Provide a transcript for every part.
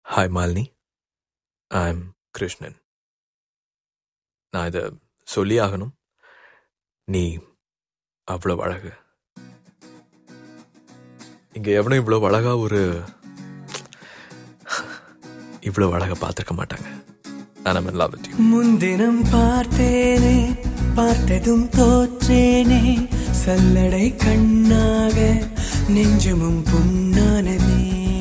Hi Malini, I'm Krishnan. நான் இதை சொல்லி ஆகணும். நீ அவ்வளோ அழகு. இங்கே எவனும் இவ்வளோ அழகா இவ்வளோ அழகா பார்த்துருக்க மாட்டாங்க. நான் in love with you. முன்தினம் பார்த்தேனே, பார்த்ததும் தோற்றேனே, சல்லடை கண்ணாக நெஞ்சமும் புண்ணானதே.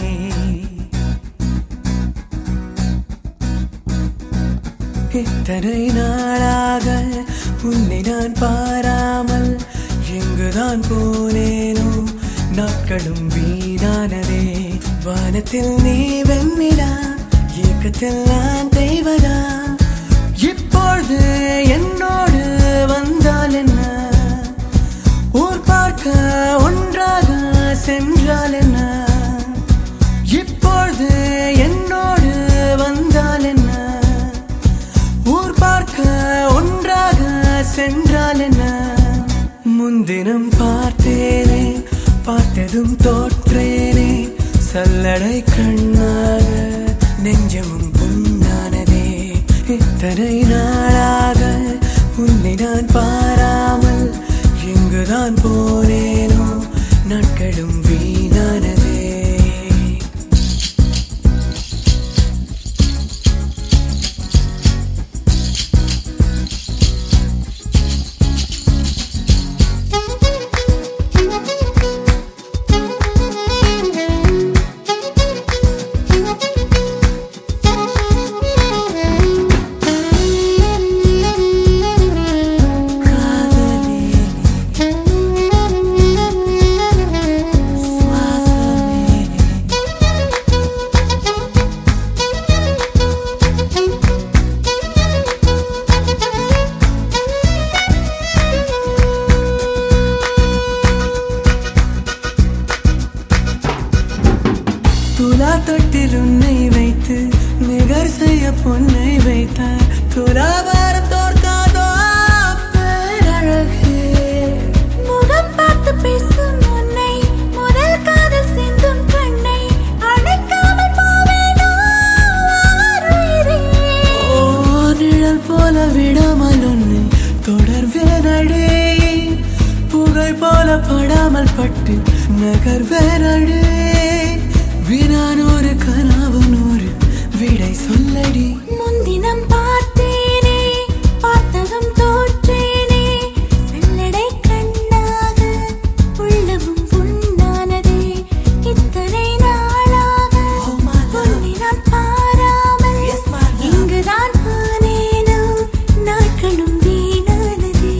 இத்தனை நாளாக உன்னை நான் பாராமல் எங்குதான் போனேனோ, நாட்களும் வீணானதே. வானத்தில் நீ வெண்ணிலா, ஏக்கத்தில் நான் தெய்வதா. இப்பொழுது என்னோடு வந்தால் என்ன, ஊர் பார்க்க ஒன்றாக சென்றால் என்ன. இப்பொழுது என்னோடு வந்தால் என்ன, ஊர் பார்க்க ஒன்றாக சென்றால் என்ன. முன்தினம் பார்த்தேனே, பார்த்ததும் தோற்றேனே, சல்லடை கண்ணாக நெஞ்சமும் புண்ணானதே. இத்தனை நாளாக உன்னை நான் பாராமல் எங்குதான் போனேனோ, நாட்களும் வீணானதே. துலா தொட்டில் உன்னை வைத்து நிகர் செய்ய பொன்னை வைத்தார். துலாபாரம் தோற்காதோ பேரழகே. முகம் பார்த்து பேசும் உன்னை, முதல் காதல் சிந்தும் கண்ணை அணைக்காமல் போவேனோ ஆருயிரே. ஓ நிழல் போல விடாமல் உன்னை தொடர்வேனடே, புகழ் போல படாமல் பட்டு நகர்வேனடே. வினானோரு கனவு நூறு விடை சொல்லடி. முன்தினம் பார்த்தேனே, பார்த்ததும் தோற்றேனே, சல்லடை கண்ணாக உள்ளமும் புண்ணானதே. இத்தனை நாளாக உன்னை நான் பாராமல் இங்குதான் போனேனோ, நாட்களும் வீணானதே.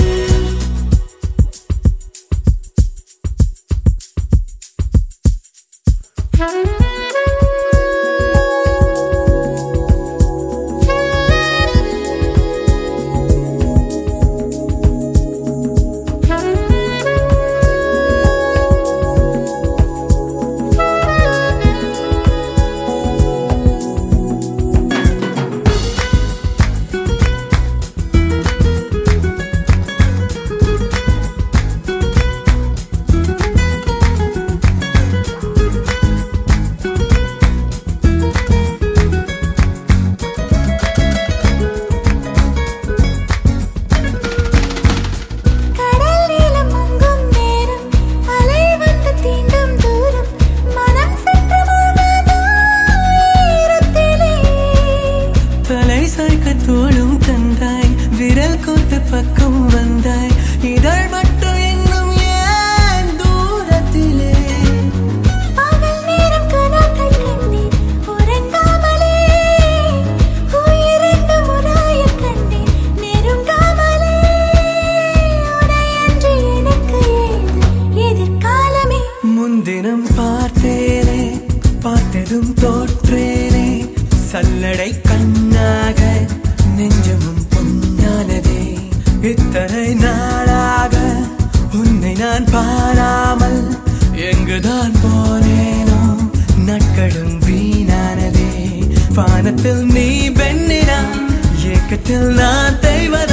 தோளும் தந்தாய், விரல் கோர்த்து பக்கம் வந்தாய், இதழ் மட்டும் இன்னும் ஏன் தூரத்திலே. பகல் நேரம் கனாக்கள் கண்டேன் உறங்காமலே, உயிரென்று முறாய கண்டேன் நெருங்காமலே. உனையன்று எனக்கு ஏது எதிர்காலமே. முன்தினம் பார்த்தேனே, பார்த்ததும் தோற்றேனே, சல்லடை கண்ணாக நெஞ்சமும் பொன்னானதே. இத்தனை நாளாக உன்னை நான் பாராமல் எங்குதான் போனேனோ, நாட்களும் வீணானதே. வானத்தில் நீ வெண்ணிலா, ஏக்கத்தில் நான் தெய்வதா.